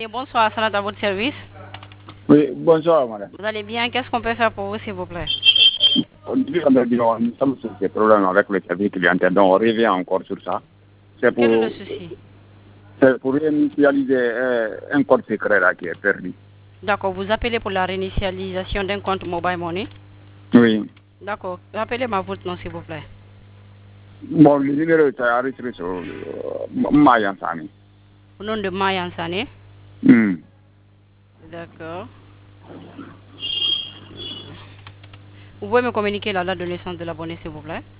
Et bonsoir, Sanat à votre service. Oui, bonsoir, madame. Vous allez bien? Qu'est-ce qu'on peut faire pour vous, s'il vous plaît? Nous sommes sur ces problèmes avec le service clientèle, donc on revient encore sur ça. Quel est le souci? C'est pour réinitialiser un code secret là qui est perdu. D'accord, vous appelez pour la réinitialisation d'un compte Mobile Money? Oui. D'accord, rappelez-moi votre nom, s'il vous plaît. Bon, le numéro est enregistré sur Mayan Sani. Au nom de Mayan Sani? D'accord. Vous pouvez me communiquer la date de naissance de l'abonné, s'il vous plaît?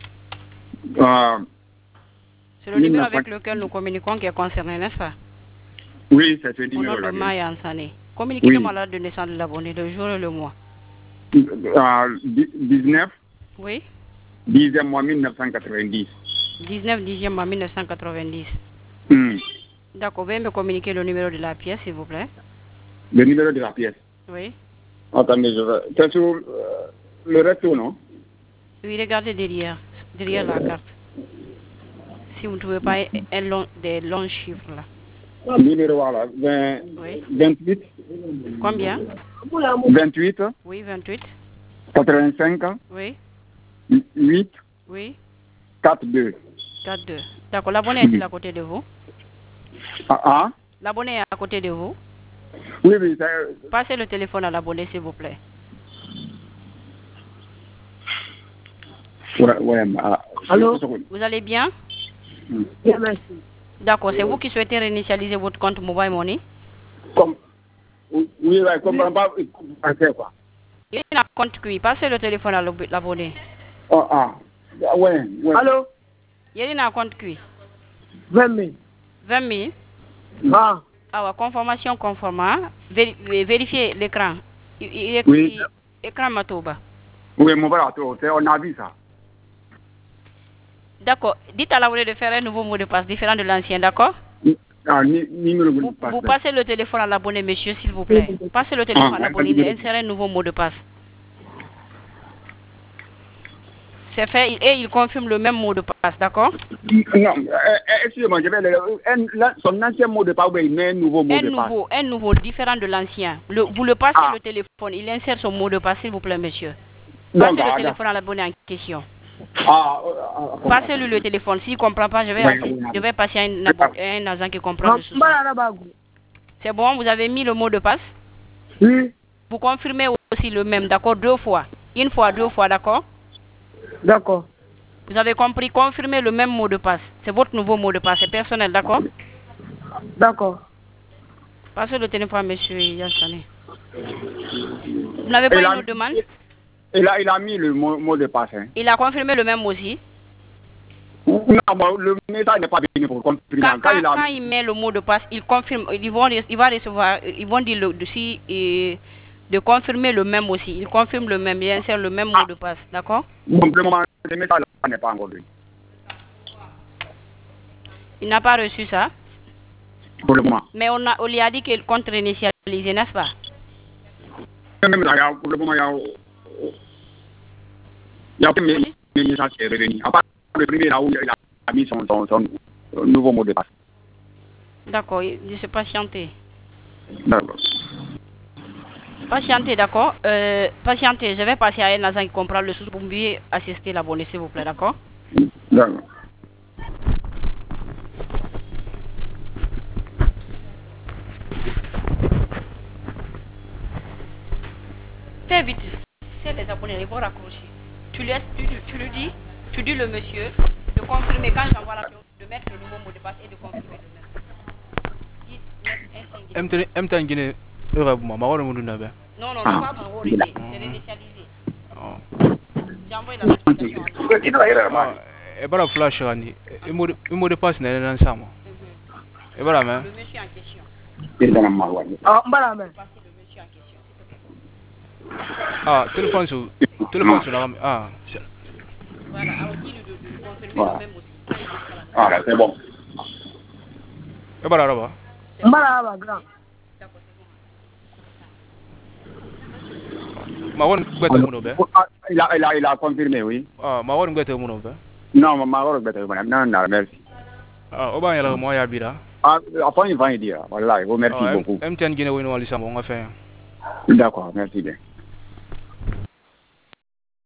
C'est le numéro avec lequel nous communiquons qui est concerné, n'est-ce pas? Oui, c'est ce numéro-là. Au nom de Mayan Sani. Communiquez-moi la date de naissance de l'abonné, le jour et le mois. 19. Oui. 10e mois 1990. 19 10e mois 1990. D'accord, veuillez me communiquer le numéro de la pièce, s'il vous plaît. Le numéro de la pièce? Oui. Attendez, je vais... C'est sur le resto, non? Oui, regardez derrière la carte. Si vous ne trouvez pas des longs chiffres là. Le numéro voilà, oui. 28. Combien? 28. Oui, 28. 85. Oui. 8. Oui. 42. 42. D'accord, l'abonné est-il à côté de vous? L'abonné est à côté de vous? Oui, oui. Passez le téléphone à l'abonné, s'il vous plaît. Ouais, allô? Vous allez bien? Bien, merci. D'accord, c'est vous qui souhaitez réinitialiser votre compte Mobile Money? Oui, je comprends pas quoi. Il y a un compte qui passez le téléphone à l'abonné. Ouais. Allô? Il y a un compte qui? 20 000. 20 000? Ah. Ah, conformation conformant. Vérifiez l'écran. Oui. Écran Matoba. Oui, mon frère, on a vu ça. D'accord. Dites à l'abonné de faire un nouveau mot de passe différent de l'ancien, d'accord? Vous passez le téléphone à l'abonné, monsieur, s'il vous plaît. Passez le téléphone à l'abonné et insérez un nouveau mot de passe. C'est fait et il confirme le même mot de passe, d'accord? Non, excusez-moi, je vais son ancien mot de passe, il met un nouveau mot de passe. Un nouveau, différent de l'ancien. Vous le passez le téléphone, il insère son mot de passe, s'il vous plaît, monsieur. Passez le téléphone à l'abonné en question. Passez-lui le téléphone. S'il ne comprend pas, je vais passer à un agent qui comprend le souci. C'est bon, vous avez mis le mot de passe? Oui. Vous confirmez aussi le même, d'accord? 2 fois. 1 fois, 2 fois, d'accord? D'accord. Vous avez compris, confirmez le même mot de passe. C'est votre nouveau mot de passe, c'est personnel, d'accord? D'accord. Passez le téléphone à monsieur Yassane. Vous n'avez pas une autre demande? Il a mis le mot de passe. Hein. Il a confirmé le même aussi? Non, le message n'est pas venu pour confirmer. Quand il met le mot de passe, il confirme, il va recevoir, ils vont dire de confirmer le même aussi. Il confirme le même, il insère le même mot de passe, d'accord? Bon, pour le moment, le message n'est pas encore venu. Il n'a pas reçu ça? Pour le moment. Mais on lui a dit qu'il compte réinitialiser, n'est-ce pas? Pour le moment, il y a un message qui est revenu. À part le premier là où il a mis son nouveau mot de passe. D'accord, il se patienter. D'accord. Patientez, d'accord? Patientez, je vais passer à un agent qui comprend le souci pour mieux assister l'abonné, s'il vous plaît, d'accord? D'accord. Fais vite, c'est les abonnés, ils vont raccrocher. Tu dis le monsieur de confirmer quand j'envoie la pièce, de mettre le nouveau mot de passe et de confirmer le même. Non, non, pas favoriser, c'est réinitialiser. J'envoie la notification. Et voilà flash randi. Le mot de passe n'est pas ensemble. Et voilà mais. Le monsieur en question. Voilà mais. Téléphone sur la Voilà, alors dis-lui de confirmer le même aussi. Voilà, c'est bon. Et voilà là-bas. Voilà, grand. Il a confirmé, oui. Non, non, merci. Oba yala mo ya bira. Enfin, il va dire. Voilà, je vous remercie beaucoup. MTN Guinée, on va faire. D'accord, merci bien.